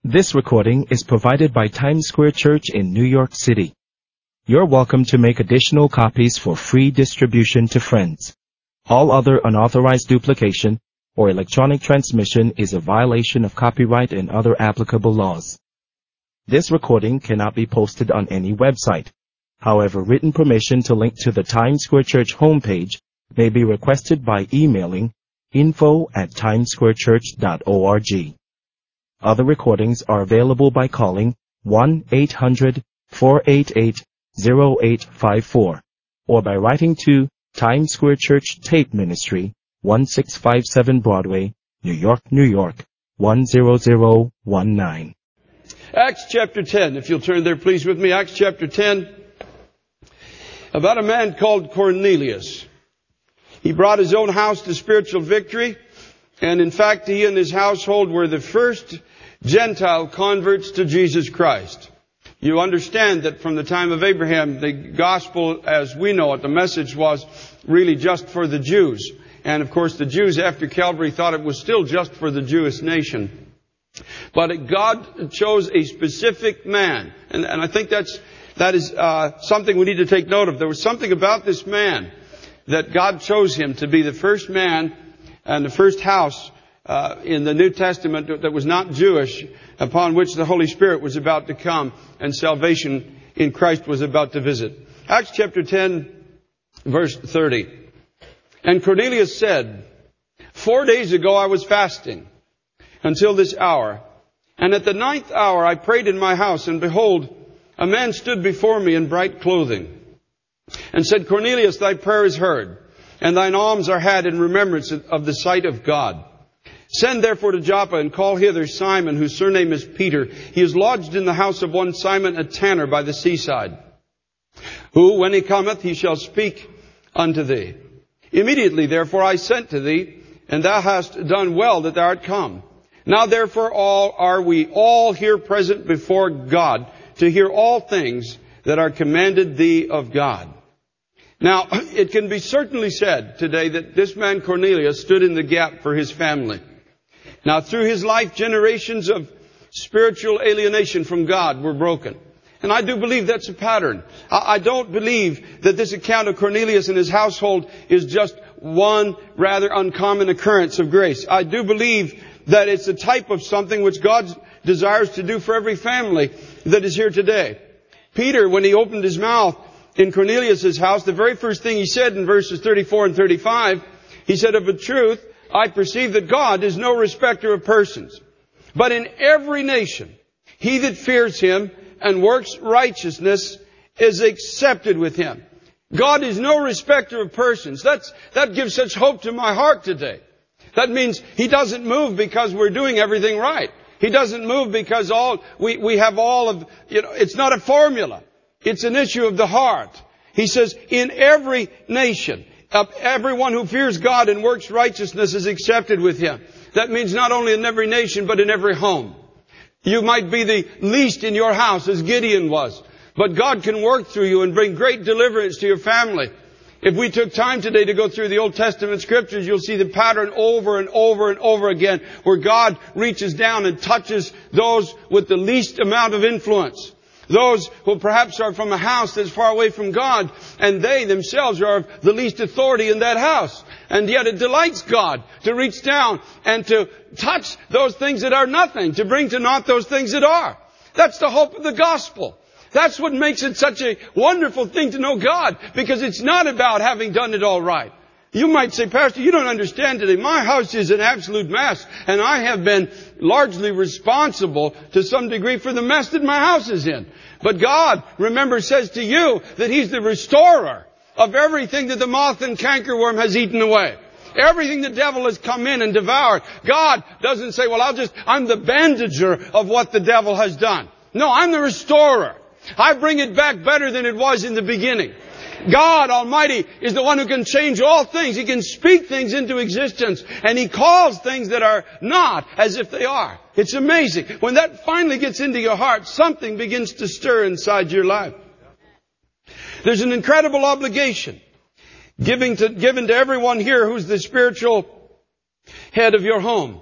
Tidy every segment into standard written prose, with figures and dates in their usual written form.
This recording is provided by Times Square Church in New York City. You're welcome to make additional copies for free distribution to friends. All other unauthorized duplication or electronic transmission is a violation of copyright and other applicable laws. This recording cannot be posted on any website. However, written permission to link to the Times Square Church homepage may be requested by emailing info@timessquarechurch.org. Other recordings are available by calling 1-800-488-0854 or by writing to Times Square Church Tape Ministry, 1657 Broadway, New York, New York, 10019. Acts chapter 10, if you'll turn there please with me. Acts chapter 10, about a man called Cornelius. He brought his own house to spiritual victory, and in fact he and his household were the first Gentile converts to Jesus Christ. You understand that from the time of Abraham, the gospel as we know it, the message was really just for the Jews. And of course the Jews after Calvary thought it was still just for the Jewish nation. But God chose a specific man. And I think that is something we need to take note of. There was something about this man that God chose him to be the first man and the first house in the New Testament that was not Jewish, upon which the Holy Spirit was about to come and salvation in Christ was about to visit. Acts chapter 10, verse 30. And Cornelius said, 4 days ago I was fasting until this hour. And at the 9th hour I prayed in my house, and behold, a man stood before me in bright clothing, and said, Cornelius, thy prayer is heard, and thine alms are had in remembrance of the sight of God. Send therefore to Joppa, and call hither Simon, whose surname is Peter. He is lodged in the house of one Simon, a tanner by the seaside, who, when he cometh, he shall speak unto thee. Immediately therefore I sent to thee, and thou hast done well that thou art come. Now therefore are we all here present before God, to hear all things that are commanded thee of God. Now, it can be certainly said today that this man Cornelius stood in the gap for his family. Now, through his life, generations of spiritual alienation from God were broken. And I do believe that's a pattern. I don't believe that this account of Cornelius and his household is just one rather uncommon occurrence of grace. I do believe that it's a type of something which God desires to do for every family that is here today. Peter, when he opened his mouth in Cornelius' house, the very first thing he said in verses 34 and 35, he said, of a truth, I perceive that God is no respecter of persons, but in every nation, he that fears him and works righteousness is accepted with him. God is no respecter of persons. That gives such hope to my heart today. That means he doesn't move because we're doing everything right. He doesn't move because we have all of, it's not a formula. It's an issue of the heart. He says, in every nation, everyone who fears God and works righteousness is accepted with him. That means not only in every nation, but in every home. You might be the least in your house, as Gideon was. But God can work through you and bring great deliverance to your family. If we took time today to go through the Old Testament scriptures, you'll see the pattern over and over and over again, where God reaches down and touches those with the least amount of influence. Those who perhaps are from a house that's far away from God, and they themselves are of the least authority in that house. And yet it delights God to reach down and to touch those things that are nothing, to bring to naught those things that are. That's the hope of the gospel. That's what makes it such a wonderful thing to know God, because it's not about having done it all right. You might say, Pastor, you don't understand today. My house is an absolute mess, and I have been largely responsible to some degree for the mess that my house is in. But God, remember, says to you that He's the restorer of everything that the moth and cankerworm has eaten away. Everything the devil has come in and devoured. God doesn't say, well, I'm the bandager of what the devil has done. No, I'm the restorer. I bring it back better than it was in the beginning. God Almighty is the one who can change all things. He can speak things into existence. And He calls things that are not as if they are. It's amazing. When that finally gets into your heart, something begins to stir inside your life. There's an incredible obligation given to everyone here who's the spiritual head of your home.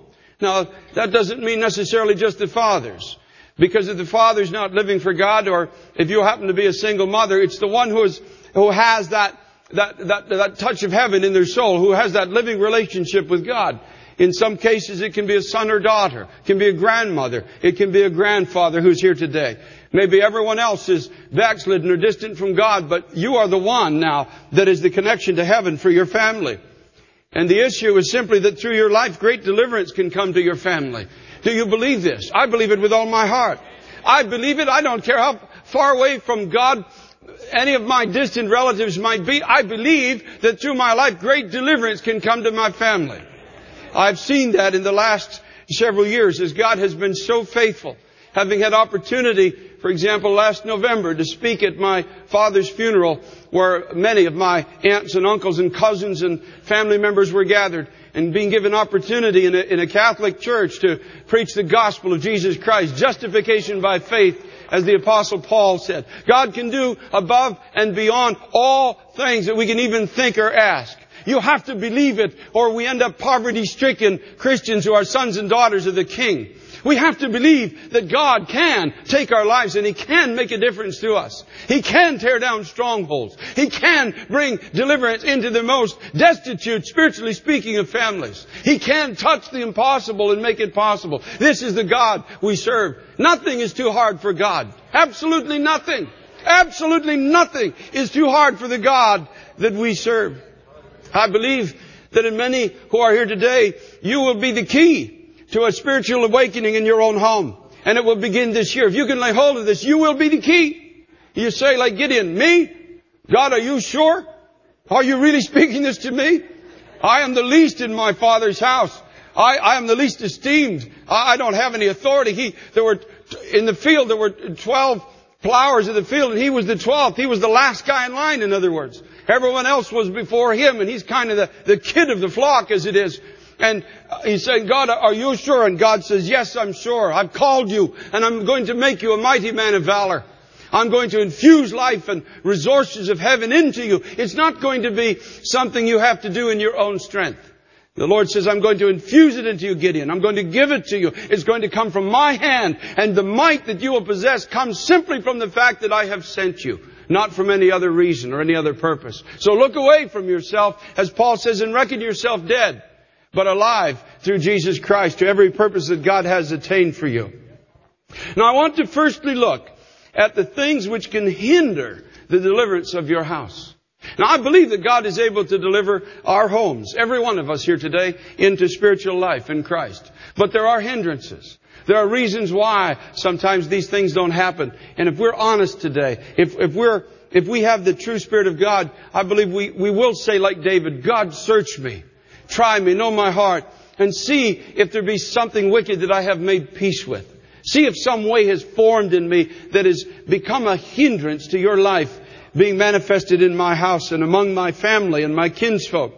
Now, that doesn't mean necessarily just the fathers. Because if the father's not living for God, or if you happen to be a single mother, it's the one who has that touch of heaven in their soul, who has that living relationship with God. In some cases, it can be a son or daughter. It can be a grandmother. It can be a grandfather who's here today. Maybe everyone else is backslidden or distant from God, but you are the one now that is the connection to heaven for your family. And the issue is simply that through your life, great deliverance can come to your family. Do you believe this? I believe it with all my heart. I believe it. I don't care how far away from God any of my distant relatives might be. I believe that through my life, great deliverance can come to my family. I've seen that in the last several years as God has been so faithful. Having had opportunity, for example, last November to speak at my father's funeral, where many of my aunts and uncles and cousins and family members were gathered, and being given opportunity in a Catholic church to preach the gospel of Jesus Christ, justification by faith, as the Apostle Paul said. God can do above and beyond all things that we can even think or ask. You have to believe it, or we end up poverty-stricken Christians who are sons and daughters of the King. We have to believe that God can take our lives and He can make a difference to us. He can tear down strongholds. He can bring deliverance into the most destitute, spiritually speaking, of families. He can touch the impossible and make it possible. This is the God we serve. Nothing is too hard for God. Absolutely nothing. Absolutely nothing is too hard for the God that we serve. I believe that in many who are here today, you will be the key to a spiritual awakening in your own home. And it will begin this year. If you can lay hold of this, you will be the key. You say like Gideon, me? God, are you sure? Are you really speaking this to me? I am the least in my father's house. I am the least esteemed. I don't have any authority. In the field, there were 12 plowers of the field, and he was the 12th. He was the last guy in line, in other words. Everyone else was before him, and he's kind of the kid of the flock, as it is. And he's saying, God, are you sure? And God says, yes, I'm sure. I've called you, and I'm going to make you a mighty man of valor. I'm going to infuse life and resources of heaven into you. It's not going to be something you have to do in your own strength. The Lord says, I'm going to infuse it into you, Gideon. I'm going to give it to you. It's going to come from my hand. And the might that you will possess comes simply from the fact that I have sent you, not from any other reason or any other purpose. So look away from yourself, as Paul says, and reckon yourself dead, but alive through Jesus Christ to every purpose that God has attained for you. Now I want to firstly look at the things which can hinder the deliverance of your house. Now I believe that God is able to deliver our homes, every one of us here today, into spiritual life in Christ. But there are hindrances. There are reasons why sometimes these things don't happen. And if we're honest today, if we have the true Spirit of God, I believe we will say like David, God, search me, try me, know my heart, and see if there be something wicked that I have made peace with. See if some way has formed in me that has become a hindrance to your life being manifested in my house and among my family and my kinsfolk.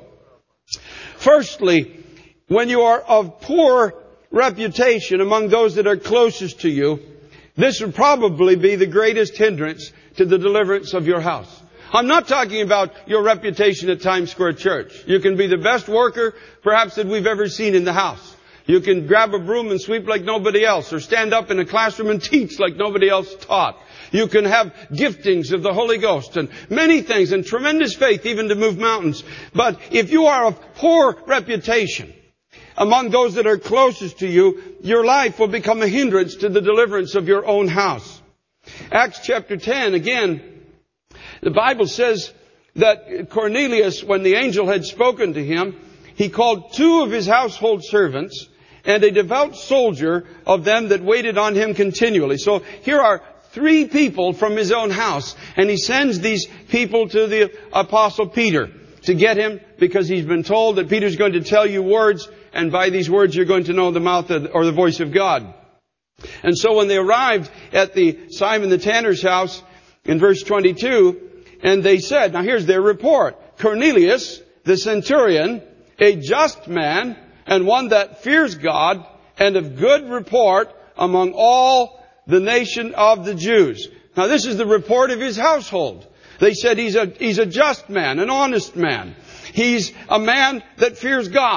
Firstly, when you are of poor reputation among those that are closest to you, this would probably be the greatest hindrance to the deliverance of your house. I'm not talking about your reputation at Times Square Church. You can be the best worker, perhaps, that we've ever seen in the house. You can grab a broom and sweep like nobody else, or stand up in a classroom and teach like nobody else taught. You can have giftings of the Holy Ghost and many things, and tremendous faith even to move mountains. But if you are of poor reputation among those that are closest to you, your life will become a hindrance to the deliverance of your own house. Acts chapter 10, again, the Bible says that Cornelius, when the angel had spoken to him, he called 2 of his household servants and a devout soldier of them that waited on him continually. So here are 3 people from his own house, and he sends these people to the Apostle Peter to get him, because he's been told that Peter's going to tell you words, and by these words you're going to know the mouth or the voice of God. And so when they arrived at the Simon the tanner's house in verse 22, and they said, now here's their report, Cornelius, the centurion, a just man, and one that fears God, and of good report among all the nation of the Jews. Now this is the report of his household. They said he's a just man, an honest man. He's a man that fears God.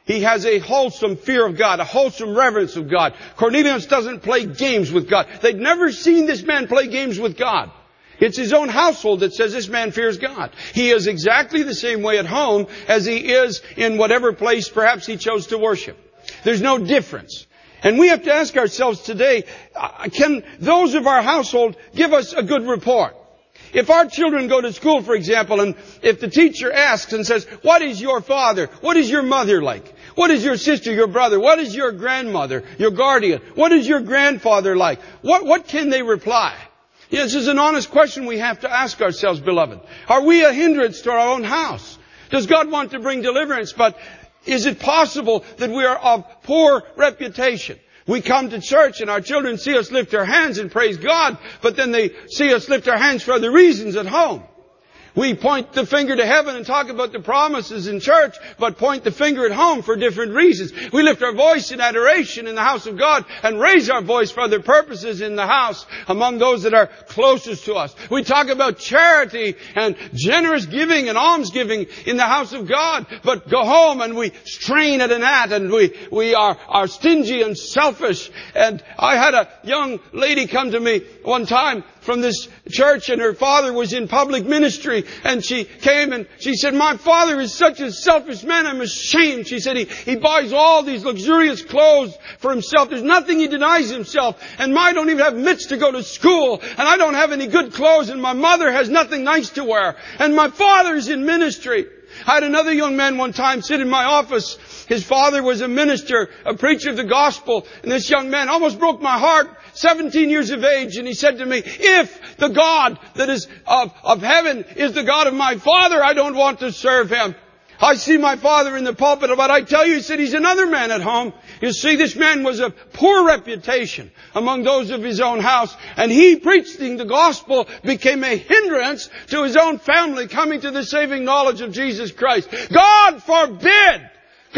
He has a wholesome fear of God, a wholesome reverence of God. Cornelius doesn't play games with God. They'd never seen this man play games with God. It's his own household that says this man fears God. He is exactly the same way at home as he is in whatever place perhaps he chose to worship. There's no difference. And we have to ask ourselves today, can those of our household give us a good report? If our children go to school, for example, and if the teacher asks and says, what is your father? What is your mother like? What is your sister, your brother? What is your grandmother, your guardian? What is your grandfather like? What can they reply? This is an honest question we have to ask ourselves, beloved. Are we a hindrance to our own house? Does God want to bring deliverance? But is it possible that we are of poor reputation? We come to church and our children see us lift our hands and praise God, but then they see us lift our hands for other reasons at home. We point the finger to heaven and talk about the promises in church, but point the finger at home for different reasons. We lift our voice in adoration in the house of God and raise our voice for other purposes in the house among those that are closest to us. We talk about charity and generous giving and almsgiving in the house of God, but go home and we strain at a gnat and we are stingy and selfish. And I had a young lady come to me one time from this church, and her father was in public ministry, and she came and she said, my father is such a selfish man, I'm ashamed. She said he buys all these luxurious clothes for himself. There's nothing he denies himself, and I don't even have mitts to go to school, and I don't have any good clothes, and my mother has nothing nice to wear, and my father's in ministry. I had another young man one time sit in my office. His father was a minister, a preacher of the gospel, and this young man almost broke my heart, 17 years of age, and he said to me, if the God that is of heaven is the God of my father, I don't want to serve him. I see my father in the pulpit, but I tell you, he said, he's another man at home. You see, this man was a poor reputation among those of his own house, and he, preaching the gospel, became a hindrance to his own family coming to the saving knowledge of Jesus Christ. God forbid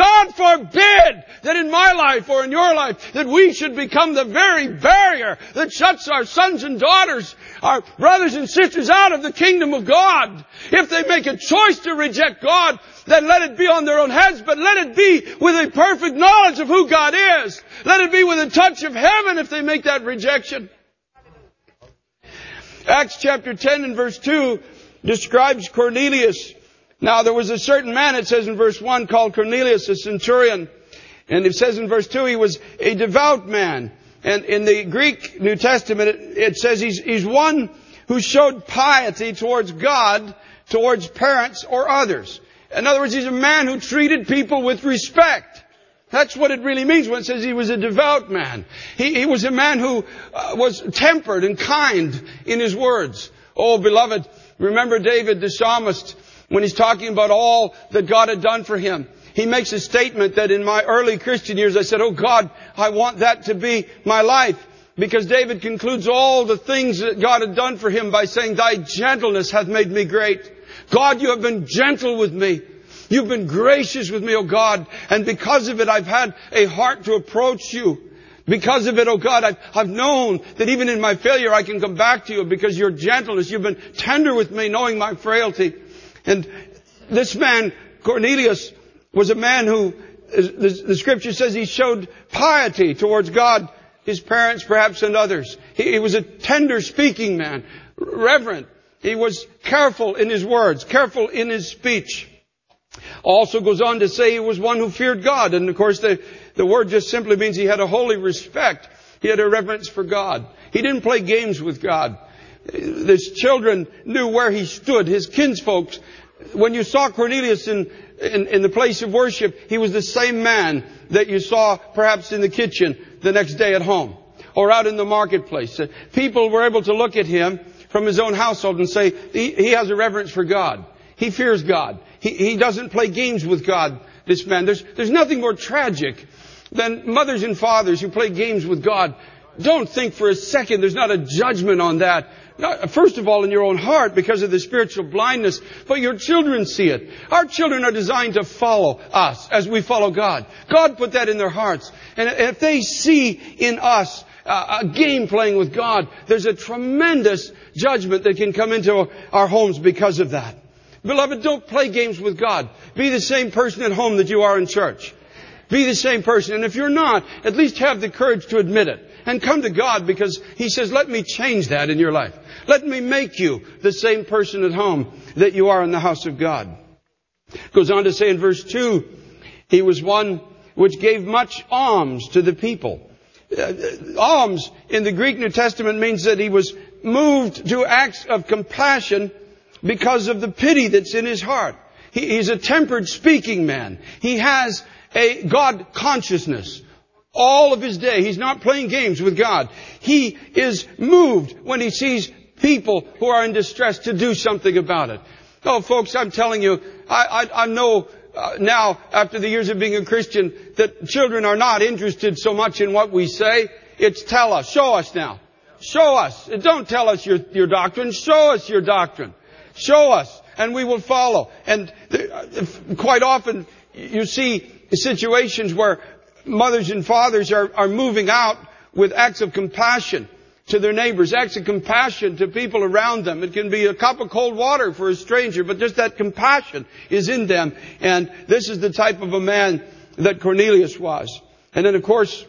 that in my life or in your life that we should become the very barrier that shuts our sons and daughters, our brothers and sisters out of the kingdom of God. If they make a choice to reject God, then let it be on their own heads, but let it be with a perfect knowledge of who God is. Let it be with a touch of heaven if they make that rejection. Acts chapter 10 and verse 2 describes Cornelius. Now there was a certain man, it says in verse 1, called Cornelius, a centurion. And it says in verse 2, he was a devout man. And in the Greek New Testament, it says he's one who showed piety towards God, towards parents or others. In other words, he's a man who treated people with respect. That's what it really means when it says he was a devout man. He was a man who was tempered and kind in his words. Oh, beloved, remember David the psalmist, when he's talking about all that God had done for him. He makes a statement that in my early Christian years I said, oh God, I want that to be my life. Because David concludes all the things that God had done for him by saying, thy gentleness hath made me great. God, you have been gentle with me. You've been gracious with me, oh God. And because of it, I've had a heart to approach you. Because of it, oh God, I've known that even in my failure I can come back to you because your gentleness. You've been tender with me, knowing my frailty. And this man, Cornelius, was a man who, the scripture says he showed piety towards God, his parents perhaps, and others. He was a tender speaking man, reverent. He was careful in his words, careful in his speech. Also goes on to say he was one who feared God. And of course the word just simply means he had a holy respect. He had a reverence for God. He didn't play games with God. His children knew where he stood. His kinsfolks, when you saw Cornelius in the place of worship, he was the same man that you saw perhaps in the kitchen the next day at home or out in the marketplace. People were able to look at him from his own household and say, he has a reverence for God. He fears God. He doesn't play games with God, this man. There's nothing more tragic than mothers and fathers who play games with God. Don't think for a second there's not a judgment on that. First of all, in your own heart because of the spiritual blindness, but your children see it. Our children are designed to follow us as we follow God. God put that in their hearts. And if they see in us a game playing with God, there's a tremendous judgment that can come into our homes because of that. Beloved, don't play games with God. Be the same person at home that you are in church. Be the same person. And if you're not, at least have the courage to admit it. And come to God, because He says, let me change that in your life. Let me make you the same person at home that you are in the house of God. Goes on to say in verse 2, he was one which gave much alms to the people. Alms in the Greek New Testament means that he was moved to acts of compassion because of the pity that's in his heart. He's a tempered speaking man. He has a God consciousness all of his day. He's not playing games with God. He is moved when he sees people who are in distress to do something about it. Oh, folks, I'm telling you, I know now, after the years of being a Christian, that children are not interested so much in what we say. It's tell us, show us now. Show us. Don't tell us your doctrine. Show us your doctrine. Show us, and we will follow. And quite often you see situations where mothers and fathers are moving out with acts of compassion to their neighbors, acts of compassion to people around them. It can be a cup of cold water for a stranger, but just that compassion is in them. And this is the type of a man that Cornelius was. And then, of course,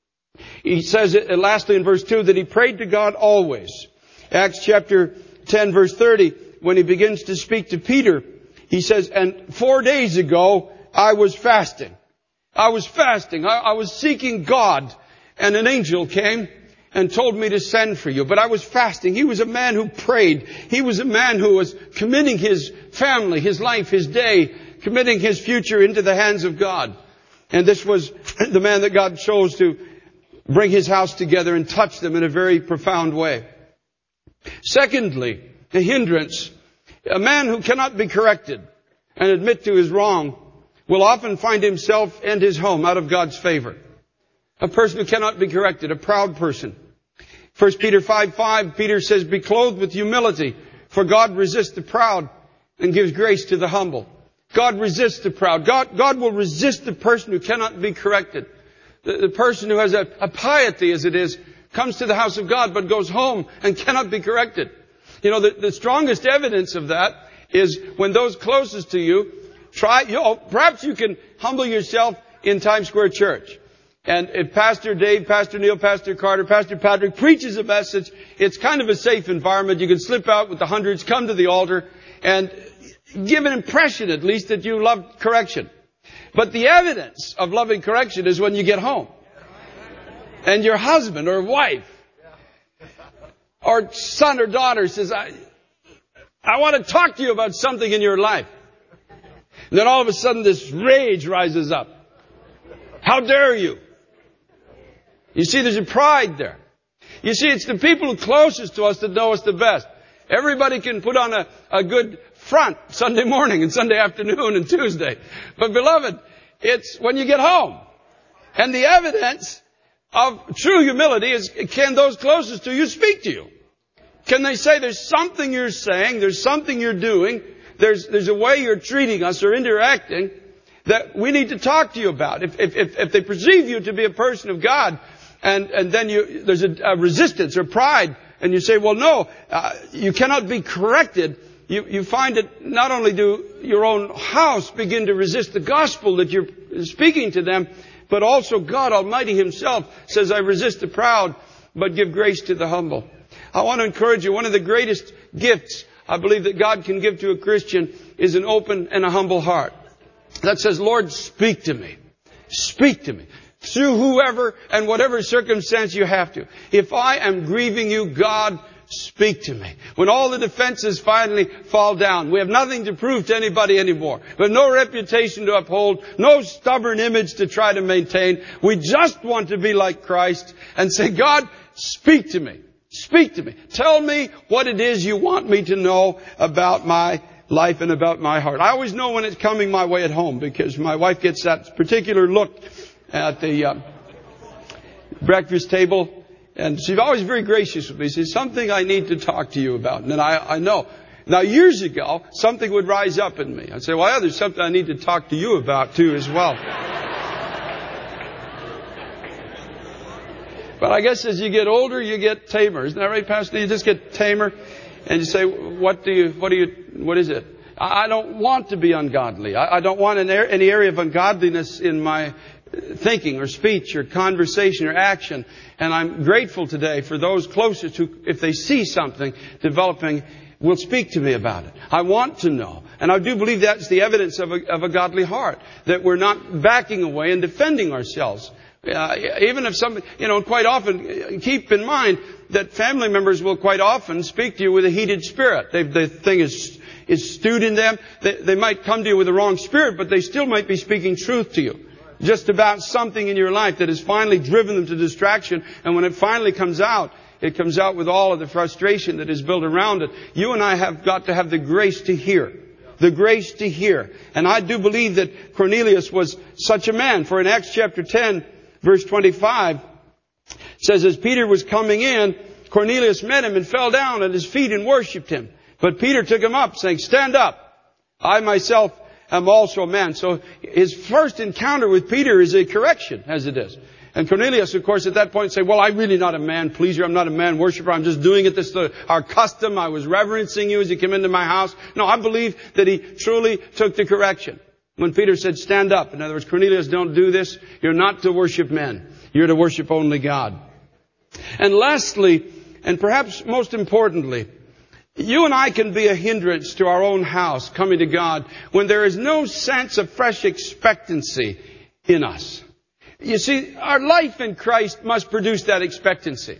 he says lastly in verse 2 that he prayed to God always. Acts chapter 10 verse 30, when he begins to speak to Peter, he says, and 4 days ago I was fasting. I was fasting. I was seeking God, and an angel came and told me to send for you. But I was fasting. He was a man who prayed. He was a man who was committing his family, his life, his day, committing his future into the hands of God. And this was the man that God chose to bring his house together and touch them in a very profound way. Secondly, a hindrance. A man who cannot be corrected and admit to his wrong will often find himself and his home out of God's favor. A person who cannot be corrected, a proud person. 1 Peter 5:5, Peter says, be clothed with humility, for God resists the proud and gives grace to the humble. God resists the proud. God will resist the person who cannot be corrected. The person who has a piety, as it is, comes to the house of God, but goes home and cannot be corrected. You know, the strongest evidence of that is when those closest to you perhaps you can humble yourself in Times Square Church. And if Pastor Dave, Pastor Neil, Pastor Carter, Pastor Patrick preaches a message, it's kind of a safe environment. You can slip out with the hundreds, come to the altar, and give an impression at least that you love correction. But the evidence of loving correction is when you get home. And your husband or wife or son or daughter says, I want to talk to you about something in your life. And then all of a sudden this rage rises up. How dare you? You see, there's a pride there. You see, it's the people closest to us that know us the best. Everybody can put on a good front Sunday morning and Sunday afternoon and Tuesday. But beloved, it's when you get home. And the evidence of true humility is, can those closest to you speak to you? Can they say there's something you're saying, there's something you're doing, there's a way you're treating us or interacting that we need to talk to you about. If they perceive you to be a person of God, and then there's a resistance or pride, and you say, well, no, you cannot be corrected. You find that not only do your own house begin to resist the gospel that you're speaking to them, but also God Almighty Himself says, I resist the proud, but give grace to the humble. I want to encourage you, one of the greatest gifts I believe that God can give to a Christian is an open and a humble heart. That says, Lord, speak to me. Speak to me. Through whoever and whatever circumstance you have to. If I am grieving you, God, speak to me. When all the defenses finally fall down, we have nothing to prove to anybody anymore. We have no reputation to uphold, no stubborn image to try to maintain. We just want to be like Christ and say, God, speak to me. Speak to me. Tell me what it is you want me to know about my life and about my heart. I always know when it's coming my way at home because my wife gets that particular look at the breakfast table, and she's always very gracious with me. She says, something I need to talk to you about. And then I know. Now, years ago, something would rise up in me. I'd say, well, there's something I need to talk to you about, too, as well. But I guess as you get older, you get tamer. Isn't that right, Pastor? You just get tamer. And you say, what is it? I don't want to be ungodly. I don't want any area of ungodliness in my thinking or speech or conversation or action. And I'm grateful today for those closest who, if they see something developing, will speak to me about it. I want to know. And I do believe that's the evidence of a godly heart, that we're not backing away and defending ourselves. Even if somebody, quite often, keep in mind that family members will quite often speak to you with a heated spirit. The thing is stewed in them. They might come to you with the wrong spirit, but they still might be speaking truth to you. Just about something in your life that has finally driven them to distraction. And when it finally comes out, it comes out with all of the frustration that is built around it. You and I have got to have the grace to hear. The grace to hear. And I do believe that Cornelius was such a man. For in Acts chapter 10, verse 25, it says, as Peter was coming in, Cornelius met him and fell down at his feet and worshipped him. But Peter took him up, saying, stand up. I myself am also a man. So his first encounter with Peter is a correction, as it is. And Cornelius, of course, at that point said, well, I'm really not a man pleaser. I'm not a man worshiper. I'm just doing it. This is our custom. I was reverencing you as you came into my house. No, I believe that he truly took the correction. When Peter said, stand up. In other words, Cornelius, don't do this. You're not to worship men. You're to worship only God. And lastly, and perhaps most importantly, you and I can be a hindrance to our own house coming to God when there is no sense of fresh expectancy in us. You see, our life in Christ must produce that expectancy.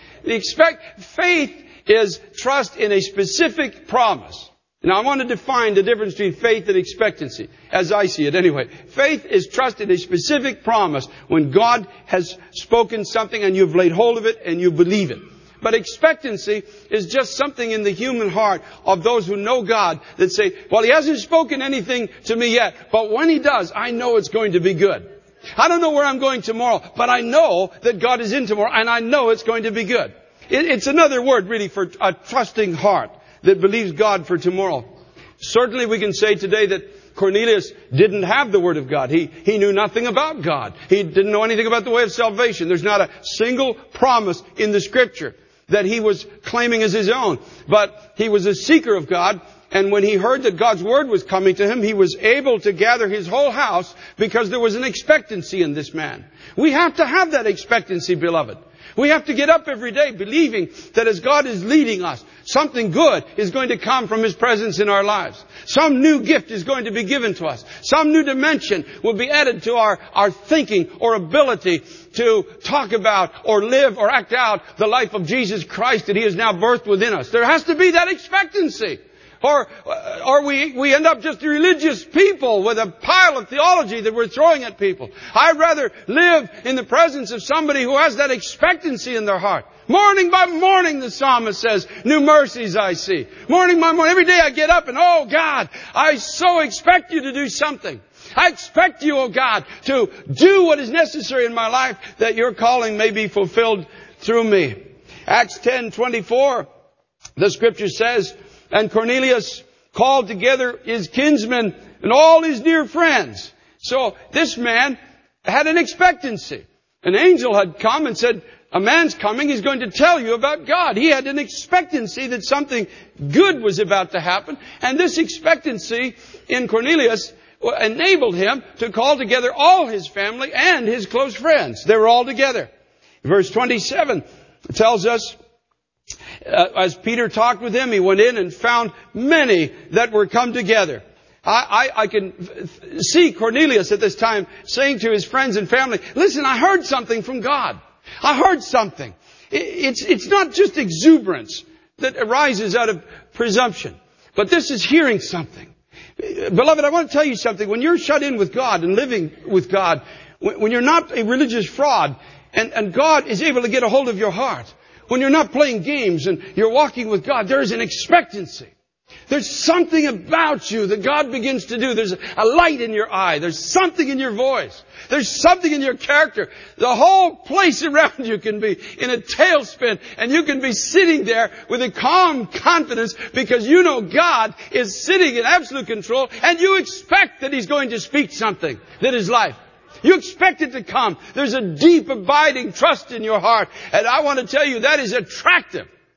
Faith is trust in a specific promise. Now, I want to define the difference between faith and expectancy, as I see it anyway. Faith is trust in a specific promise when God has spoken something and you've laid hold of it and you believe it. But expectancy is just something in the human heart of those who know God that say, well, He hasn't spoken anything to me yet, but when He does, I know it's going to be good. I don't know where I'm going tomorrow, but I know that God is in tomorrow and I know it's going to be good. It's another word really for a trusting heart that believes God for tomorrow. Certainly we can say today that Cornelius didn't have the Word of God. He knew nothing about God. He didn't know anything about the way of salvation. There's not a single promise in the Scripture that he was claiming as his own. But he was a seeker of God. And when he heard that God's Word was coming to him, he was able to gather his whole house because there was an expectancy in this man. We have to have that expectancy, beloved. We have to get up every day believing that as God is leading us, something good is going to come from His presence in our lives. Some new gift is going to be given to us. Some new dimension will be added to our thinking or ability to talk about or live or act out the life of Jesus Christ that He has now birthed within us. There has to be that expectancy. Or we end up just religious people with a pile of theology that we're throwing at people. I'd rather live in the presence of somebody who has that expectancy in their heart. Morning by morning, the psalmist says, new mercies I see. Morning by morning, every day I get up and, oh God, I so expect you to do something. I expect you, oh God, to do what is necessary in my life that your calling may be fulfilled through me. Acts 10:24, the Scripture says, and Cornelius called together his kinsmen and all his dear friends. So this man had an expectancy. An angel had come and said, a man's coming, he's going to tell you about God. He had an expectancy that something good was about to happen. And this expectancy in Cornelius enabled him to call together all his family and his close friends. They were all together. Verse 27 tells us, as Peter talked with him, he went in and found many that were come together. I can see Cornelius at this time saying to his friends and family, listen, I heard something from God. I heard something. It's not just exuberance that arises out of presumption, but this is hearing something. Beloved, I want to tell you something. When you're shut in with God and living with God, when you're not a religious fraud and God is able to get a hold of your heart, when you're not playing games and you're walking with God, there is an expectancy. There's something about you that God begins to do. There's a light in your eye. There's something in your voice. There's something in your character. The whole place around you can be in a tailspin, and you can be sitting there with a calm confidence because you know God is sitting in absolute control, and you expect that He's going to speak something that is life. You expect it to come. There's a deep abiding trust in your heart. And I want to tell you that is attractive.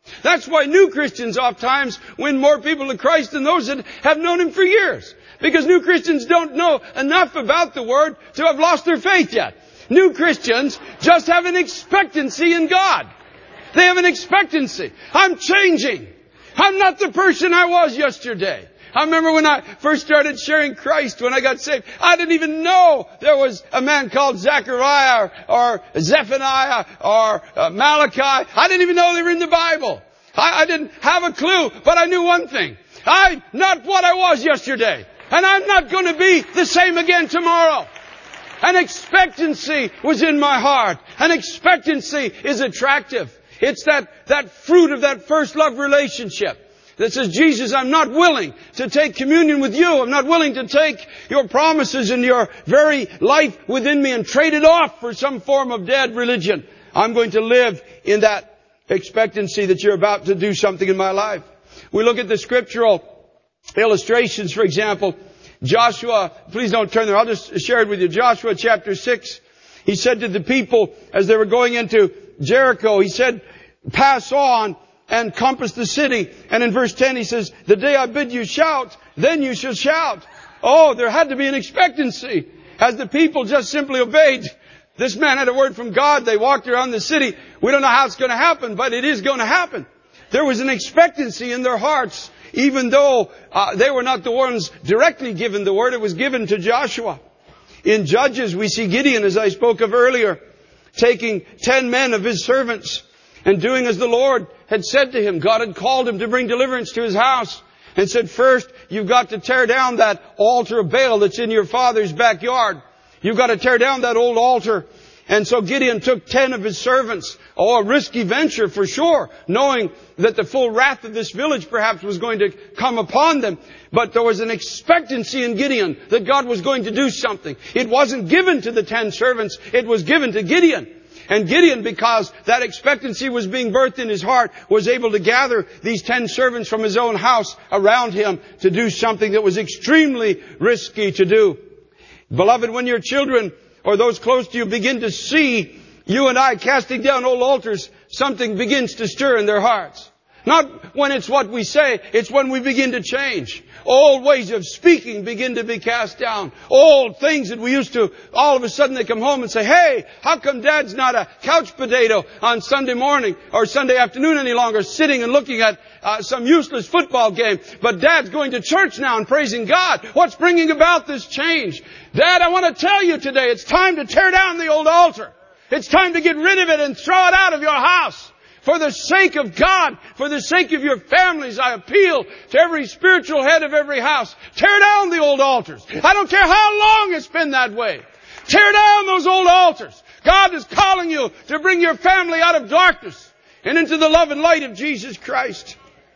That's why new Christians oftentimes win more people to Christ than those that have known Him for years. Because new Christians don't know enough about the Word to have lost their faith yet. New Christians just have an expectancy in God. They have an expectancy. I'm changing. I'm not the person I was yesterday. I remember when I first started sharing Christ, when I got saved, I didn't even know there was a man called Zechariah or Zephaniah or Malachi. I didn't even know they were in the Bible. I didn't have a clue, but I knew one thing. I'm not what I was yesterday. And I'm not going to be the same again tomorrow. An expectancy was in my heart. An expectancy is attractive. It's that fruit of that first love relationship that says, Jesus, I'm not willing to take communion with you. I'm not willing to take your promises and your very life within me and trade it off for some form of dead religion. I'm going to live in that expectancy that you're about to do something in my life. We look at the scriptural illustrations, for example. Joshua, please don't turn there. I'll just share it with you. Joshua chapter 6. He said to the people as they were going into Jericho, he said, pass on and compass the city. And in verse 10 he says, the day I bid you shout, then you shall shout. Oh, there had to be an expectancy. As the people just simply obeyed. This man had a word from God. They walked around the city. We don't know how it's going to happen, but it is going to happen. There was an expectancy in their hearts. Even though they were not the ones directly given the word, it was given to Joshua. In Judges, we see Gideon, as I spoke of earlier, taking 10 men of his servants and doing as the Lord had said to him. God had called him to bring deliverance to his house and said, first, you've got to tear down that altar of Baal that's in your father's backyard. You've got to tear down that old altar. And so Gideon took 10 of his servants. Oh, a risky venture for sure, knowing that the full wrath of this village perhaps was going to come upon them. But there was an expectancy in Gideon that God was going to do something. It wasn't given to the 10 servants. It was given to Gideon. And Gideon, because that expectancy was being birthed in his heart, was able to gather these 10 servants from his own house around him to do something that was extremely risky to do. Beloved, when your children or those close to you begin to see you and I casting down old altars, something begins to stir in their hearts. Not when it's what we say, it's when we begin to change. Old ways of speaking begin to be cast down. Old things that we used to, all of a sudden they come home and say, hey, how come Dad's not a couch potato on Sunday morning or Sunday afternoon any longer, sitting and looking at some useless football game, but Dad's going to church now and praising God. What's bringing about this change? Dad, I want to tell you today, it's time to tear down the old altar. It's time to get rid of it and throw it out of your house. For the sake of God, for the sake of your families, I appeal to every spiritual head of every house. Tear down the old altars. I don't care how long it's been that way. Tear down those old altars. God is calling you to bring your family out of darkness and into the love and light of Jesus Christ.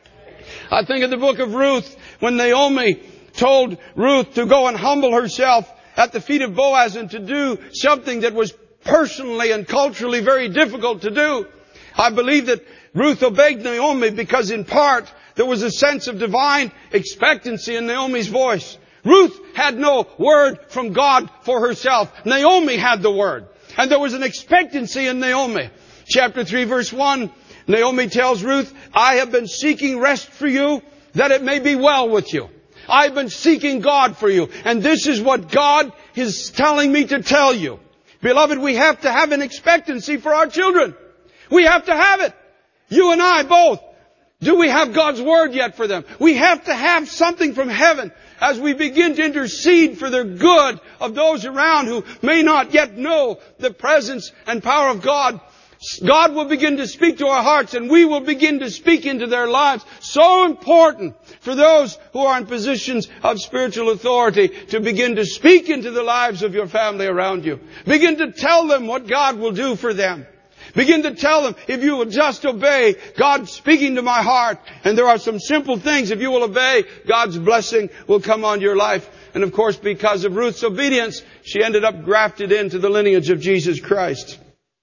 I think of the book of Ruth, when Naomi told Ruth to go and humble herself at the feet of Boaz and to do something that was personally and culturally very difficult to do. I believe that Ruth obeyed Naomi because in part there was a sense of divine expectancy in Naomi's voice. Ruth had no word from God for herself. Naomi had the word. And there was an expectancy in Naomi. Chapter 3 verse 1, Naomi tells Ruth, I have been seeking rest for you that it may be well with you. I've been seeking God for you. And this is what God is telling me to tell you. Beloved, we have to have an expectancy for our children. We have to have it. You and I both. Do we have God's Word yet for them? We have to have something from heaven as we begin to intercede for the good of those around who may not yet know the presence and power of God. God will begin to speak to our hearts and we will begin to speak into their lives. So important for those who are in positions of spiritual authority to begin to speak into the lives of your family around you. Begin to tell them what God will do for them. Begin to tell them, if you will just obey, God's speaking to my heart. And there are some simple things. If you will obey, God's blessing will come on your life. And of course, because of Ruth's obedience, she ended up grafted into the lineage of Jesus Christ.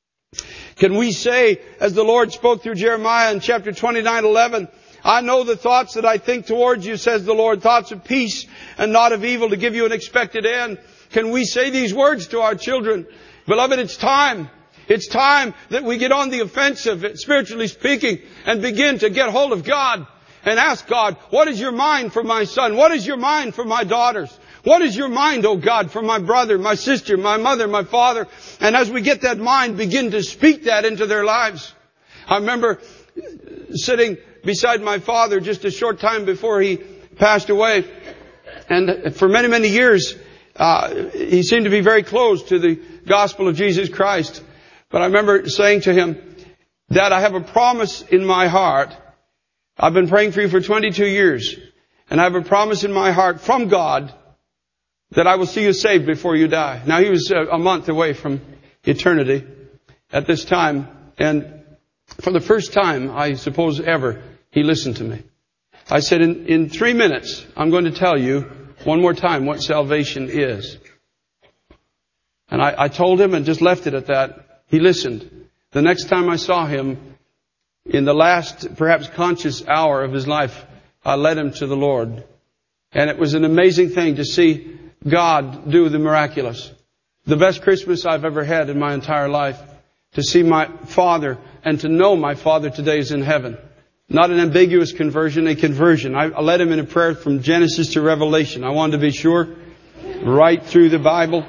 Can we say, as the Lord spoke through Jeremiah in chapter 29:11, I know the thoughts that I think towards you, says the Lord, thoughts of peace and not of evil, to give you an expected end. Can we say these words to our children? Beloved, it's time. It's time that we get on the offensive, spiritually speaking, and begin to get hold of God and ask God, what is your mind for my son? What is your mind for my daughters? What is your mind, oh God, for my brother, my sister, my mother, my father? And as we get that mind, begin to speak that into their lives. I remember sitting beside my father just a short time before he passed away. And for many, many years, he seemed to be very close to the gospel of Jesus Christ. But I remember saying to him, Dad, I have a promise in my heart. I've been praying for you for 22 years. And I have a promise in my heart from God that I will see you saved before you die. Now, he was a month away from eternity at this time. And for the first time, I suppose ever, he listened to me. I said, in 3 minutes, I'm going to tell you one more time what salvation is. And I told him and just left it at that. He listened. The next time I saw him, in the last, perhaps conscious hour of his life, I led him to the Lord. And it was an amazing thing to see God do the miraculous. The best Christmas I've ever had in my entire life. To see my father and to know my father today is in heaven. Not an ambiguous conversion, a conversion. I led him in a prayer from Genesis to Revelation. I wanted to be sure. Right through the Bible.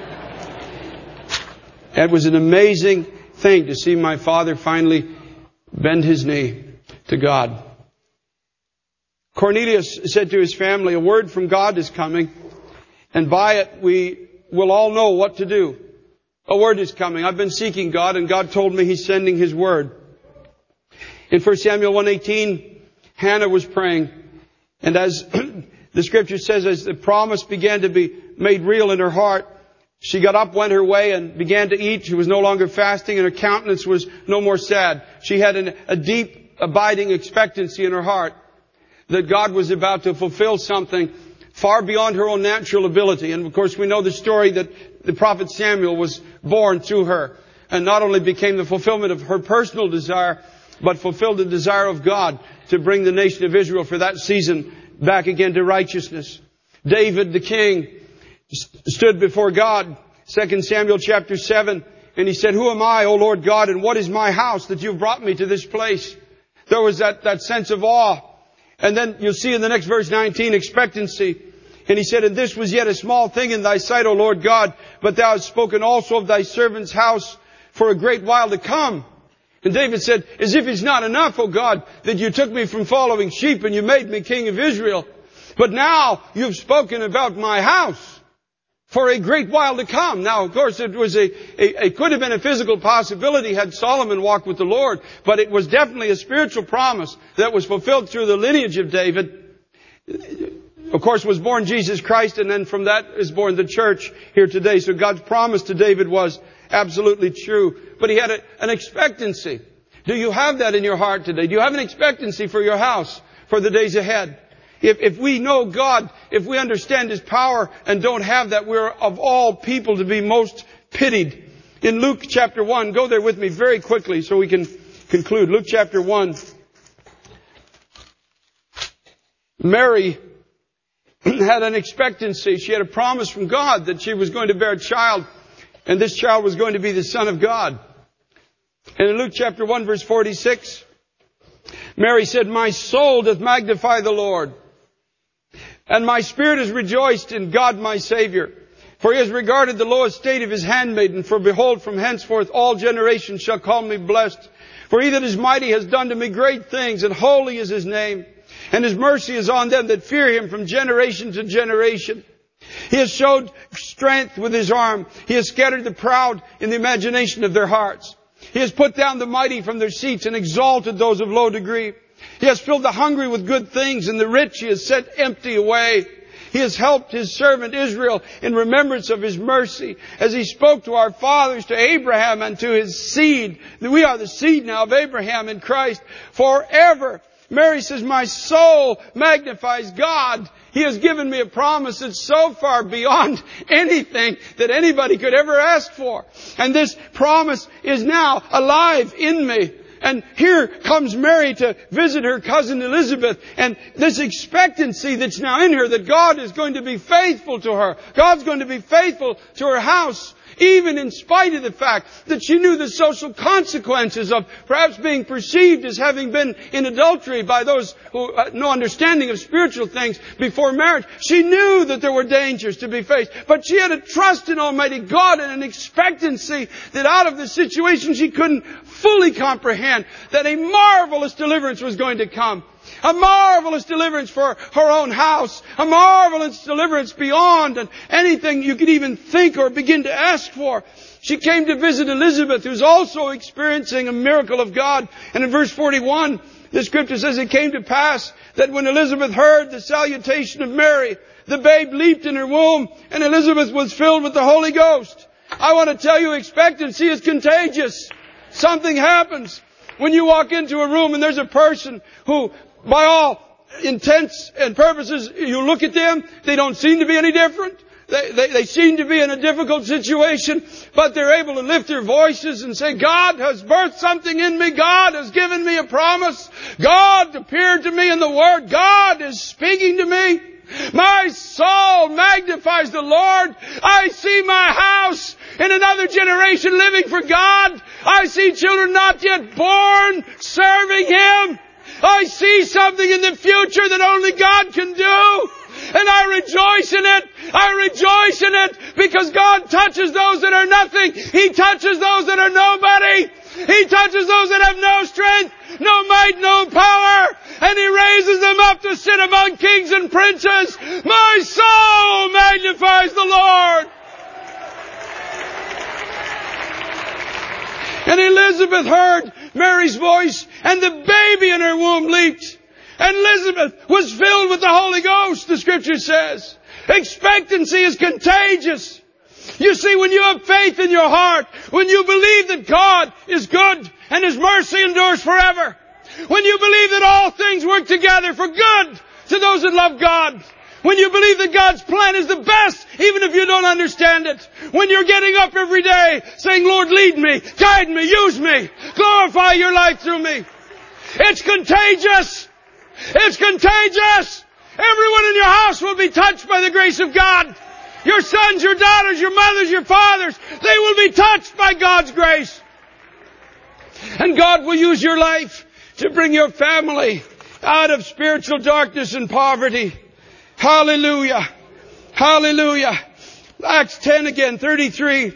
It was an amazing thing to see my father finally bend his knee to God. Cornelius said to his family, a word from God is coming. And by it, we will all know what to do. A word is coming. I've been seeking God, and God told me He's sending His word. In 1 Samuel 1:18, Hannah was praying. And as the Scripture says, as the promise began to be made real in her heart, she got up, went her way, and began to eat. She was no longer fasting, and her countenance was no more sad. She had a deep, abiding expectancy in her heart that God was about to fulfill something far beyond her own natural ability. And of course we know the story that the prophet Samuel was born through her and not only became the fulfillment of her personal desire, but fulfilled the desire of God to bring the nation of Israel for that season back again to righteousness. David the king stood before God, 2 Samuel chapter 7, and he said, who am I, O Lord God, and what is my house that you've brought me to this place? There was that sense of awe. And then you'll see in the next verse 19, expectancy. And he said, and this was yet a small thing in thy sight, O Lord God, but thou hast spoken also of thy servant's house for a great while to come. And David said, as if it's not enough, O God, that you took me from following sheep and you made me king of Israel. But now you've spoken about my house for a great while to come. Now, of course, it was it could have been a physical possibility had Solomon walked with the Lord, but it was definitely a spiritual promise that was fulfilled through the lineage of David. Of course, was born Jesus Christ, and then from that is born the church here today. So God's promise to David was absolutely true. But he had an expectancy. Do you have that in your heart today? Do you have an expectancy for your house for the days ahead? If we know God, if we understand His power and don't have that, we're of all people to be most pitied. In Luke chapter 1, go there with me very quickly so we can conclude. Luke chapter 1. Mary had an expectancy. She had a promise from God that she was going to bear a child, and this child was going to be the Son of God. And in Luke chapter 1 verse 46, Mary said, my soul doth magnify the Lord, and my spirit is rejoiced in God my Savior. For He has regarded the low estate of His handmaiden. For behold, from henceforth all generations shall call me blessed. For He that is mighty has done to me great things, and holy is His name. And His mercy is on them that fear Him from generation to generation. He has showed strength with His arm. He has scattered the proud in the imagination of their hearts. He has put down the mighty from their seats and exalted those of low degree. He has filled the hungry with good things, and the rich He has set empty away. He has helped His servant Israel in remembrance of His mercy, as He spoke to our fathers, to Abraham, and to his seed. We are the seed now of Abraham in Christ forever. Mary says, my soul magnifies God. He has given me a promise that's so far beyond anything that anybody could ever ask for. And this promise is now alive in me. And here comes Mary to visit her cousin Elizabeth. And this expectancy that's now in her that God is going to be faithful to her. God's going to be faithful to her house even in spite of the fact that she knew the social consequences of perhaps being perceived as having been in adultery by those who had no understanding of spiritual things before marriage. She knew that there were dangers to be faced, but she had a trust in Almighty God and an expectancy that out of the situation she couldn't fully comprehend, that a marvelous deliverance was going to come. A marvelous deliverance for her own house. A marvelous deliverance beyond and anything you could even think or begin to ask for. She came to visit Elizabeth, who's also experiencing a miracle of God. And in verse 41, the scripture says, it came to pass that when Elizabeth heard the salutation of Mary, the babe leaped in her womb, and Elizabeth was filled with the Holy Ghost. I want to tell you, expectancy is contagious. Something happens when you walk into a room and there's a person who, by all intents and purposes, you look at them, they don't seem to be any different. They seem to be in a difficult situation, but they're able to lift their voices and say, God has birthed something in me. God has given me a promise. God appeared to me in the Word. God is speaking to me. My soul magnifies the Lord. I see my house in another generation living for God. I see children not yet born serving Him. I see something in the future that only God can do. And I rejoice in it. I rejoice in it because God touches those that are nothing. He touches those that are nobody. He touches those that have no strength, no might, no power. And He raises them up to sit among kings and princes. My soul magnifies the Lord. And Elizabeth heard Mary's voice, and the baby in her womb leaped. And Elizabeth was filled with the Holy Ghost, the Scripture says. Expectancy is contagious. You see, when you have faith in your heart, when you believe that God is good and His mercy endures forever, when you believe that all things work together for good to those that love God, when you believe that God's plan is the best, even if you don't understand it, when you're getting up every day saying, Lord, lead me, guide me, use me, glorify your life through me. It's contagious. It's contagious. Everyone in your house will be touched by the grace of God. Your sons, your daughters, your mothers, your fathers, they will be touched by God's grace. And God will use your life to bring your family out of spiritual darkness and poverty. Hallelujah. Hallelujah. Acts 10 again, 33.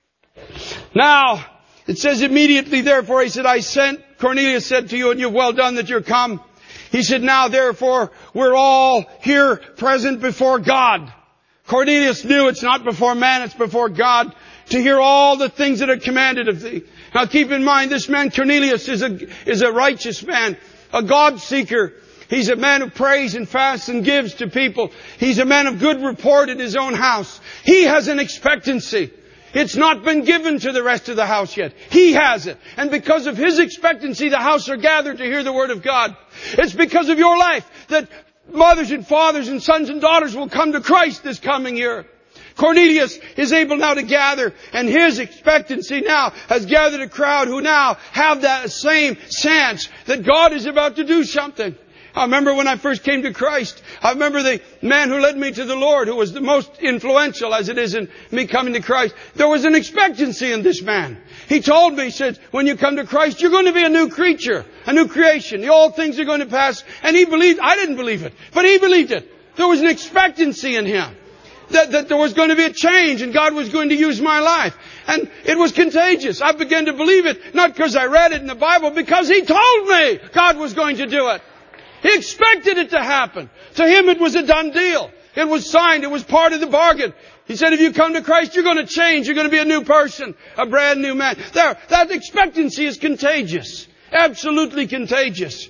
Now, it says immediately, therefore, he said, Cornelius said to you, and you've well done that you're come. He said, now therefore, we're all here present before God. Cornelius knew it's not before man, it's before God, to hear all the things that are commanded of thee. Now keep in mind, this man Cornelius is a righteous man, a God seeker. He's a man who prays and fasts and gives to people. He's a man of good report in his own house. He has an expectancy. It's not been given to the rest of the house yet. He has it. And because of his expectancy, the house are gathered to hear the Word of God. It's because of your life that mothers and fathers and sons and daughters will come to Christ this coming year. Cornelius is able now to gather, and his expectancy now has gathered a crowd who now have that same sense that God is about to do something. I remember when I first came to Christ, I remember the man who led me to the Lord, who was the most influential as it is in me coming to Christ. There was an expectancy in this man. He told me, he said, when you come to Christ, you're going to be a new creature, a new creation. The old things are going to pass. And he believed, I didn't believe it, but he believed it. There was an expectancy in him. That there was going to be a change and God was going to use my life. And it was contagious. I began to believe it, not because I read it in the Bible, because he told me God was going to do it. He expected it to happen. To him it was a done deal. It was signed. It was part of the bargain. He said, if you come to Christ, you're going to change. You're going to be a new person, a brand new man. That expectancy is contagious. Absolutely contagious.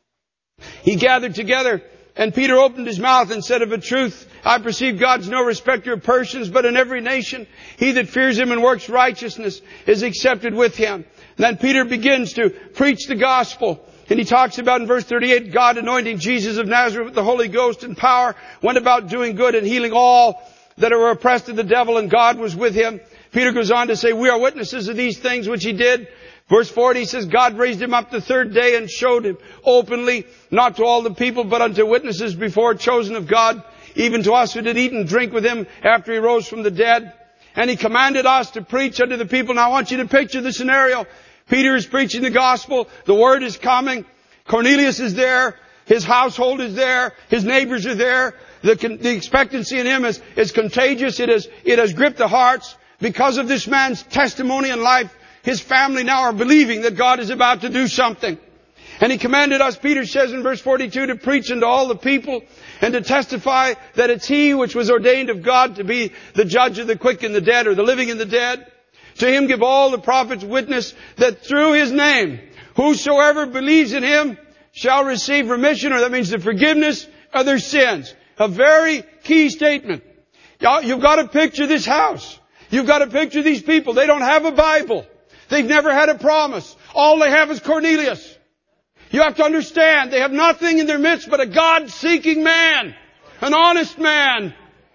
He gathered together, and Peter opened his mouth and said, of a truth, I perceive God's no respecter of persons, but in every nation, he that fears Him and works righteousness is accepted with Him. And then Peter begins to preach the gospel. And he talks about in verse 38, God anointing Jesus of Nazareth with the Holy Ghost and power, went about doing good and healing all that were oppressed of the devil, and God was with him. Peter goes on to say, we are witnesses of these things which he did. Verse 40 says, God raised him up the third day and showed him openly, not to all the people, but unto witnesses before chosen of God, even to us who did eat and drink with him after he rose from the dead. and he commanded us to preach unto the people. Now I want you to picture the scenario. Peter is preaching the gospel. The word is coming. Cornelius is there. His household is there. His neighbors are there. The expectancy in him is contagious. It has gripped the hearts. Because of this man's testimony and life, his family now are believing that God is about to do something. And he commanded us, Peter says in verse 42, to preach unto all the people and to testify that it's he which was ordained of God to be the judge of the quick and the dead, or the living and the dead. To him give all the prophets witness that through his name, whosoever believes in him shall receive remission, or that means the forgiveness of their sins. A very key statement. You've got to picture this house. You've got to picture these people. They don't have a Bible. They've never had a promise. All they have is Cornelius. You have to understand, they have nothing in their midst but a God-seeking man. An honest man.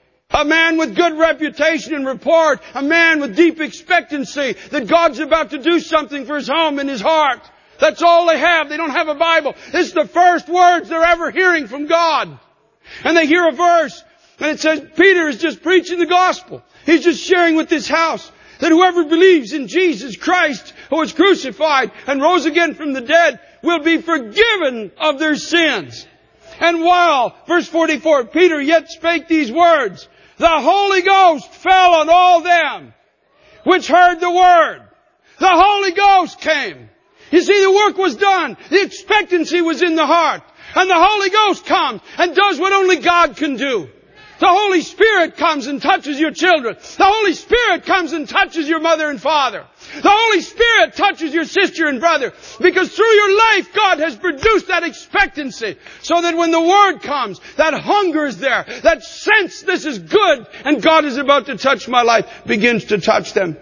A man with good reputation and report. A man with deep expectancy that God's about to do something for his home and his heart. That's all they have. They don't have a Bible. This is the first words they're ever hearing from God. And they hear a verse, and it says Peter is just preaching the gospel. He's just sharing with this house that whoever believes in Jesus Christ, who was crucified and rose again from the dead, will be forgiven of their sins. And while, verse 44, Peter yet spake these words, the Holy Ghost fell on all them which heard the word. The Holy Ghost came. You see, the work was done. The expectancy was in the heart. And the Holy Ghost comes and does what only God can do. The Holy Spirit comes and touches your children. The Holy Spirit comes and touches your mother and father. The Holy Spirit touches your sister and brother. Because through your life, God has produced that expectancy. So that when the Word comes, that hunger is there. That sense this is good and God is about to touch my life begins to touch them.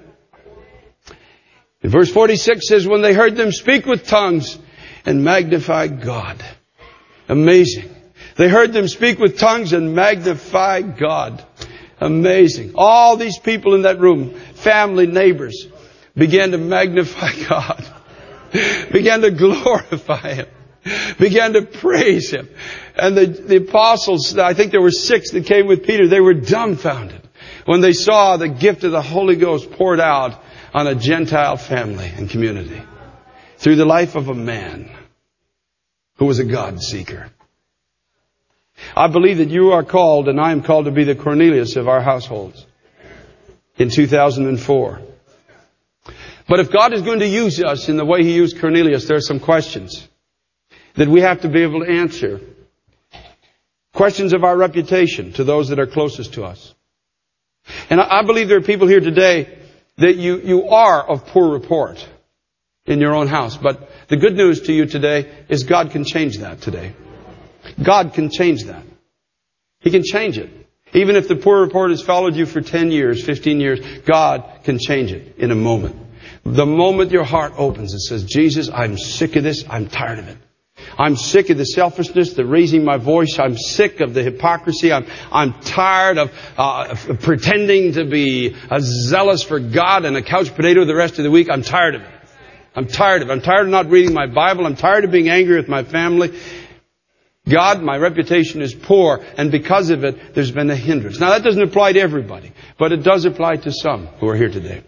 Verse 46 says, when they heard them speak with tongues and magnify God. Amazing. They heard them speak with tongues and magnify God. Amazing. All these people in that room, family, neighbors, began to magnify God. Began to glorify Him. Began to praise Him. And the apostles, I think there were 6 that came with Peter, they were dumbfounded when they saw the gift of the Holy Ghost poured out on a Gentile family and community through the life of a man who was a God seeker. I believe that you are called, and I am called to be the Cornelius of our households in 2004. But if God is going to use us in the way He used Cornelius, there are some questions that we have to be able to answer. Questions of our reputation to those that are closest to us. And I believe there are people here today that you are of poor report in your own house. But the good news to you today is God can change that today. God can change that. He can change it. Even if the poor report has followed you for 10 years, 15 years, God can change it in a moment. The moment your heart opens and says, Jesus, I'm sick of this. I'm tired of it. I'm sick of the selfishness, the raising my voice. I'm sick of the hypocrisy. I'm tired of pretending to be zealous for God and a couch potato the rest of the week. I'm tired of it. I'm tired of it. I'm tired of not reading my Bible. I'm tired of being angry with my family. God, my reputation is poor, and because of it, there's been a hindrance. Now, that doesn't apply to everybody, but it does apply to some who are here today.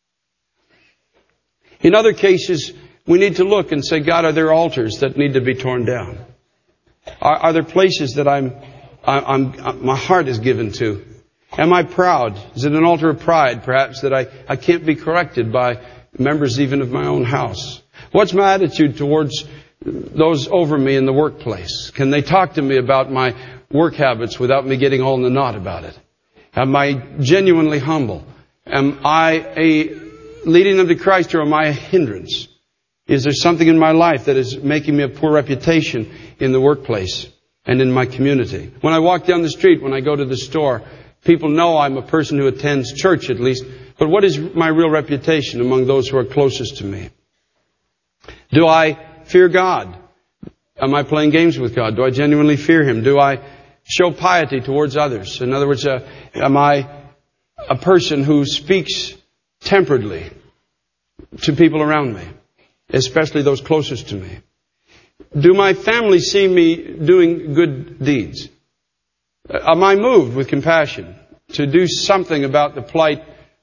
In other cases, we need to look and say, God, are there altars that need to be torn down? Are there places that my heart is given to? Am I proud? Is it an altar of pride, perhaps, that I can't be corrected by members even of my own house? What's my attitude towards those over me in the workplace? Can they talk to me about my work habits without me getting all in the knot about it? Am I genuinely humble? Am I leading them to Christ, or am I a hindrance? Is there something in my life that is making me a poor reputation in the workplace and in my community? When I walk down the street, when I go to the store, people know I'm a person who attends church at least. But what is my real reputation among those who are closest to me? Do I fear God? Am I playing games with God? Do I genuinely fear Him? Do I show piety towards others? In other words, am I a person who speaks temperedly to people around me, especially those closest to me? Do my family see me doing good deeds? Am I moved with compassion to do something about the plight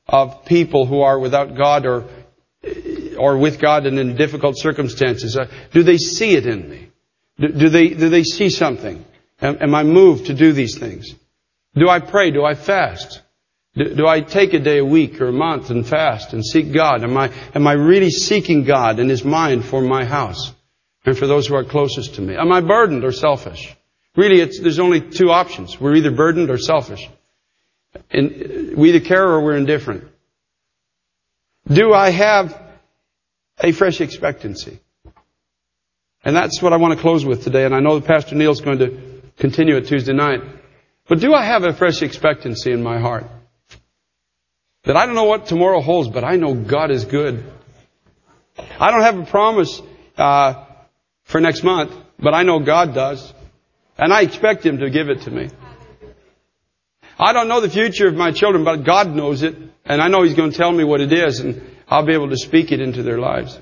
of people who are without God or with God and in difficult circumstances? Do they see it in me? Do they see something? Am I moved to do these things? Do I pray? Do I fast? Do I take a day a week or a month and fast and seek God? Am I really seeking God and His mind for my house and for those who are closest to me? Am I burdened or selfish? Really, there's only two options. We're either burdened or selfish. And we either care or we're indifferent. Do I have a fresh expectancy? And that's what I want to close with today. And I know that Pastor Neil's going to continue it Tuesday night. But do I have a fresh expectancy in my heart? That I don't know what tomorrow holds, but I know God is good. I don't have a promise for next month, but I know God does. And I expect Him to give it to me. I don't know the future of my children, but God knows it. And I know He's going to tell me what it is, and I'll be able to speak it into their lives.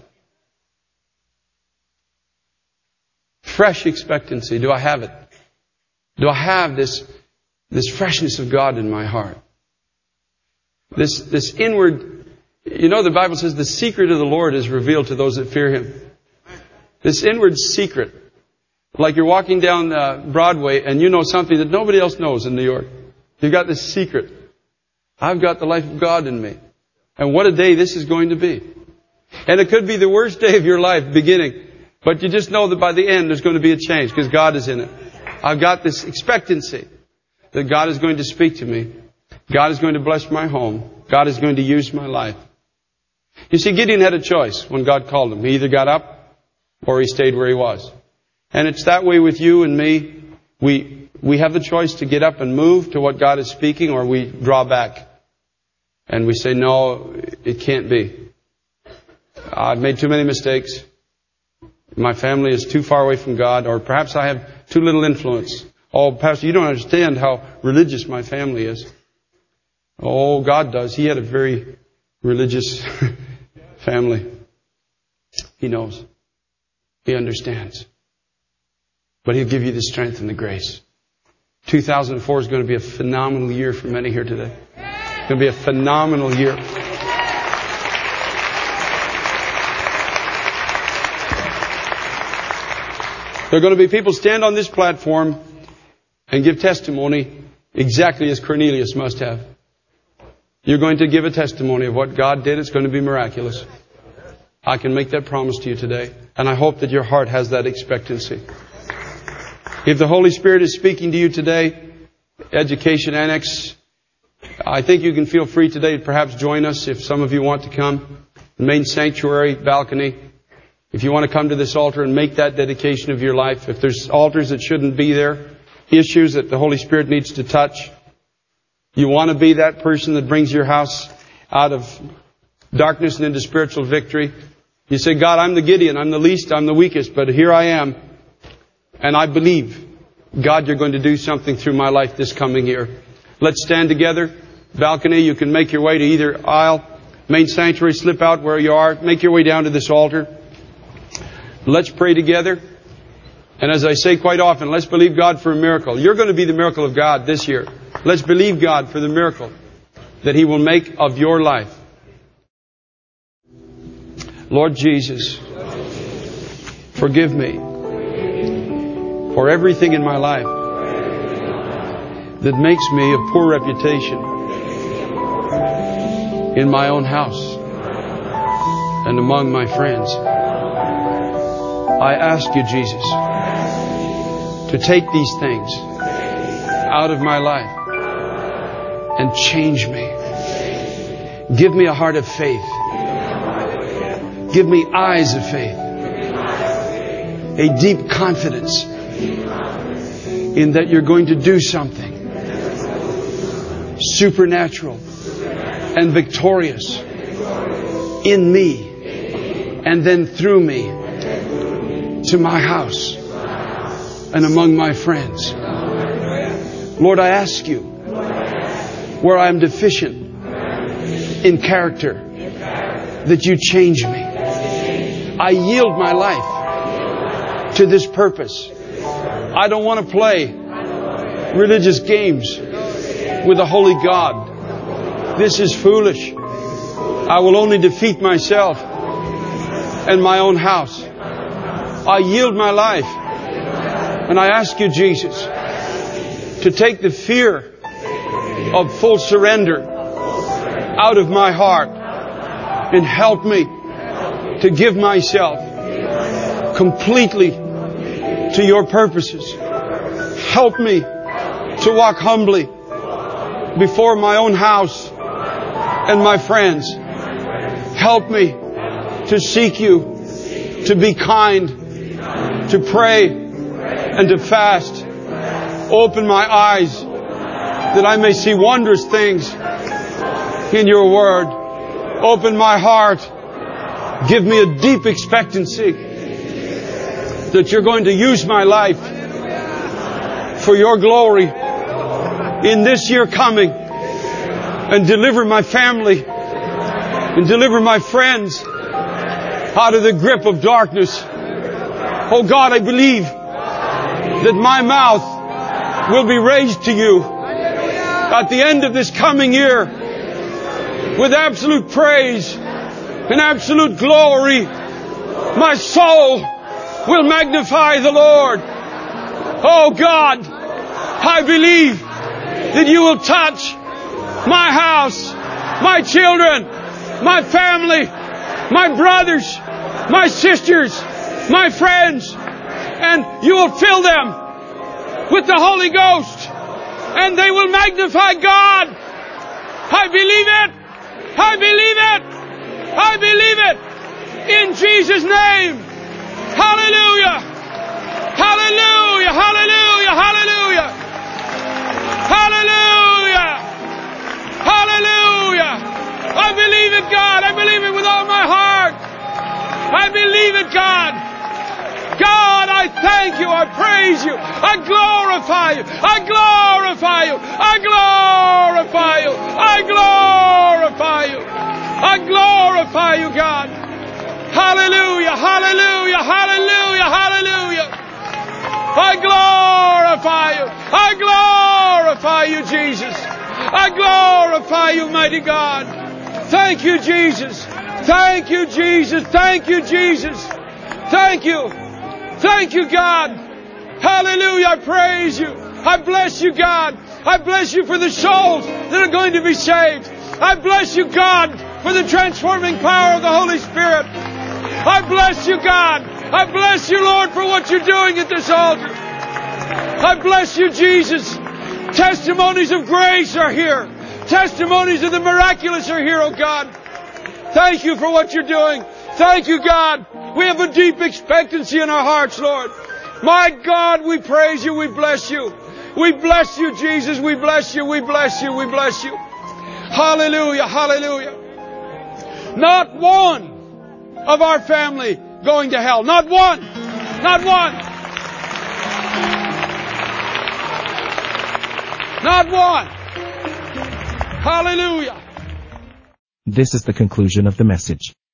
Fresh expectancy. Do I have it? Do I have this freshness of God in my heart? This inward, the Bible says the secret of the Lord is revealed to those that fear Him. This inward secret. Like you're walking down Broadway and you know something that nobody else knows in New York. You've got this secret. I've got the life of God in me. And what a day this is going to be. And it could be the worst day of your life beginning. But you just know that by the end there's going to be a change because God is in it. I've got this expectancy that God is going to speak to me. God is going to bless my home. God is going to use my life. You see, Gideon had a choice when God called him. He either got up or he stayed where he was. And it's that way with you and me. We have the choice to get up and move to what God is speaking, or we draw back. And we say, no, it can't be. I've made too many mistakes. My family is too far away from God, or perhaps I have too little influence. Oh, Pastor, you don't understand how religious my family is. Oh, God does. He had a very religious family. He knows. He understands. But He'll give you the strength and the grace. 2004 is going to be a phenomenal year for many here today. It's going to be a phenomenal year. There are going to be people stand on this platform and give testimony exactly as Cornelius must have. You're going to give a testimony of what God did. It's going to be miraculous. I can make that promise to you today. And I hope that your heart has that expectancy. If the Holy Spirit is speaking to you today, Education Annex, I think you can feel free today to perhaps join us if some of you want to come. The main sanctuary balcony. If you want to come to this altar and make that dedication of your life. If there's altars that shouldn't be there, issues that the Holy Spirit needs to touch, you want to be that person that brings your house out of darkness and into spiritual victory. You say, God, I'm the Gideon. I'm the least. I'm the weakest. But here I am. And I believe, God, you're going to do something through my life this coming year. Let's stand together. Balcony, you can make your way to either aisle. Main sanctuary, slip out where you are. Make your way down to this altar. Let's pray together. And as I say quite often, let's believe God for a miracle. You're going to be the miracle of God this year. Let's believe God for the miracle that He will make of your life. Lord Jesus, forgive me for everything in my life that makes me of poor reputation in my own house and among my friends. I ask you, Jesus, to take these things out of my life and change me. Give me a heart of faith. Give me eyes of faith. A deep confidence in that you're going to do something supernatural and victorious in me and then through me to my house and among my friends. Lord, I ask you, where I am deficient in character, that you change me. I yield my life to this purpose. I don't want to play religious games with a holy God. This is foolish. I will only defeat myself and my own house. I yield my life. And I ask you, Jesus, to take the fear of full surrender out of my heart and help me to give myself completely to your purposes. Help me to walk humbly before my own house and my friends. Help me to seek you, to be kind, to pray, and to fast. Open my eyes that I may see wondrous things in your word. Open my heart. Give me a deep expectancy that you're going to use my life for your glory in this year coming, and deliver my family and deliver my friends out of the grip of darkness. Oh God, I believe that my mouth will be raised to you at the end of this coming year with absolute praise and absolute glory. My soul will magnify the Lord. Oh God, I believe that you will touch my house, my children, my family, my brothers, my sisters, my friends, and you will fill them with the Holy Ghost, and they will magnify God. I believe it. I believe it. I believe it. In Jesus' name. Hallelujah. Hallelujah. Hallelujah. Hallelujah. Hallelujah. Hallelujah. I believe it, God. I believe it with all my heart. I believe it, God. God, I thank you. I praise you. I glorify you. I glorify you. I glorify you. I glorify you. I glorify you, God. Hallelujah. Hallelujah. Hallelujah. Hallelujah. I glorify you. I glorify you, Jesus. I glorify you, mighty God. Thank you, Jesus. Thank you, Jesus. Thank you, Jesus. Thank you. Thank you, God. Hallelujah. I praise you. I bless you, God. I bless you for the souls that are going to be saved. I bless you, God, for the transforming power of the Holy Spirit. I bless you, God. I bless you, Lord, for what you're doing at this altar. I bless you, Jesus. Testimonies of grace are here. Testimonies of the miraculous are here, oh God. Thank you for what you're doing. Thank you, God. We have a deep expectancy in our hearts, Lord. My God, we praise you. We bless you. We bless you, Jesus. We bless you. We bless you. We bless you. Hallelujah. Hallelujah. Not one of our family going to hell. Not one. Not one. Not one. Hallelujah. This is the conclusion of the message.